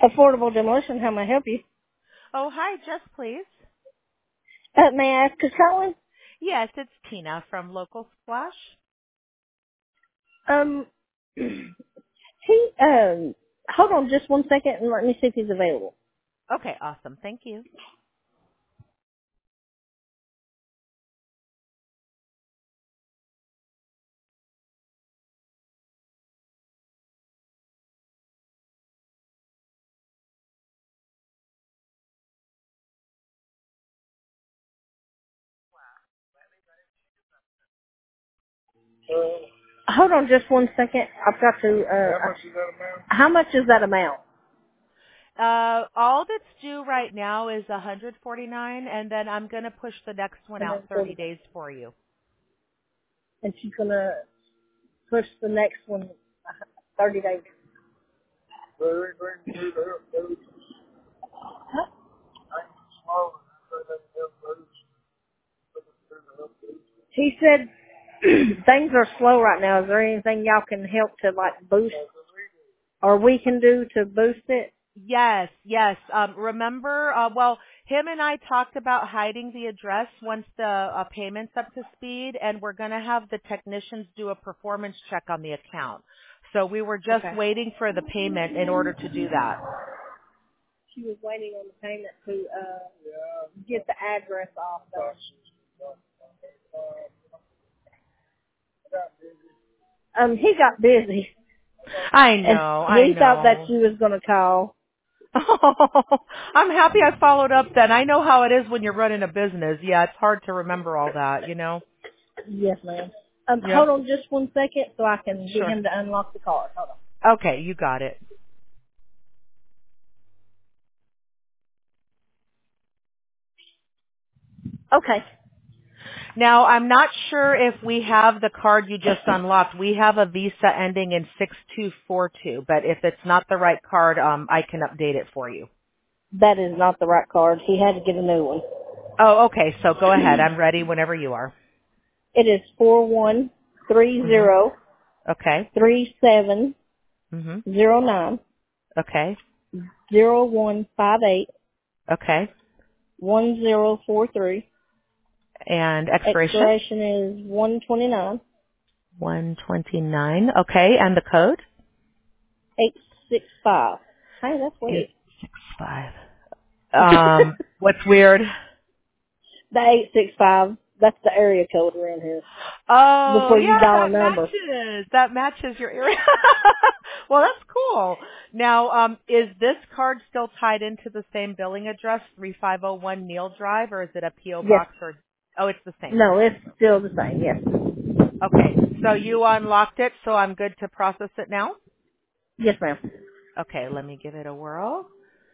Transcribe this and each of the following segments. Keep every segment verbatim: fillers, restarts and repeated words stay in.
Affordable demolition. How may I help you? Oh, hi, Jess, please. Uh, may I ask who's calling? Yes, it's Tina from Local Splash. Um, he, um, hold on just one second and let me see if he's available. Okay, awesome. Thank you. Hold on just one second. I've got to, uh, how much is that amount? How much is that amount? Uh, all that's due right now is one hundred forty-nine dollars, and then I'm going to push the next one And out then thirty forty. days for you. And she's gonna push the next one thirty days. Huh? He said things are slow right now. Is there anything y'all can help to like boost, or we can do to boost it? Yes, yes. Um, remember, uh, well, him and I talked about hiding the address once the uh, payment's up to speed, and we're going to have the technicians do a performance check on the account. So we were just Okay. waiting for the payment in order to do that. She was waiting on the payment to uh get the address off. Though. Um, he got busy, I and know, I he thought that know. she was gonna call. Oh, I'm happy I followed up then. I know how it is when you're running a business. Yeah, it's hard to remember all that, you know? Yes, ma'am. Um, hold Yep. on just one second so I can get Sure. him to unlock the card. Hold on. Okay, you got it. Okay. Now, I'm not sure if we have the card you just unlocked. We have a Visa ending in six two four two, but if it's not the right card, um, I can update it for you. That is not the right card. He had to get a new one. Oh, okay, so go ahead. I'm ready whenever you are. It is four one three Mhm. zero Okay. three seven Mhm. zero nine Okay. zero one five eight Okay. one zero four three. And expiration? Expiration is one twenty nine one twenty-nine. Okay, and the code? eight six five. Hey, that's weird. eight six five. Um, what's weird? The eight six five. That's the area code around here. Oh, Before you yeah, dial a that number. matches. That matches your area. Well, that's cool. Now, um, is this card still tied into the same billing address, three five zero one Neil Drive, or is it a P O Yes. box? Or oh, it's the same. No, it's still the same. Yes. Okay, so you unlocked it, so I'm good to process it now. Yes, ma'am. Okay, let me give it a whirl.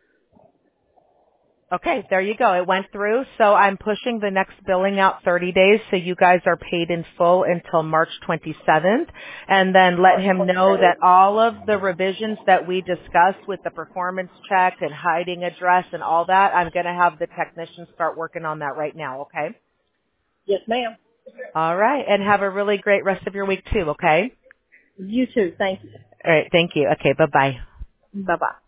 Okay, there you go. It went through. So I'm pushing the next billing out thirty days so you guys are paid in full until March twenty-seventh. And then let March him know that twenty-seventh. all of the revisions that we discussed with the performance check and hiding address and all that, I'm going to have the technicians start working on that right now, okay? Yes, ma'am. All right. And have a really great rest of your week too, okay? You too. Thank you. All right. Thank you. Okay. Bye-bye. Bye bye.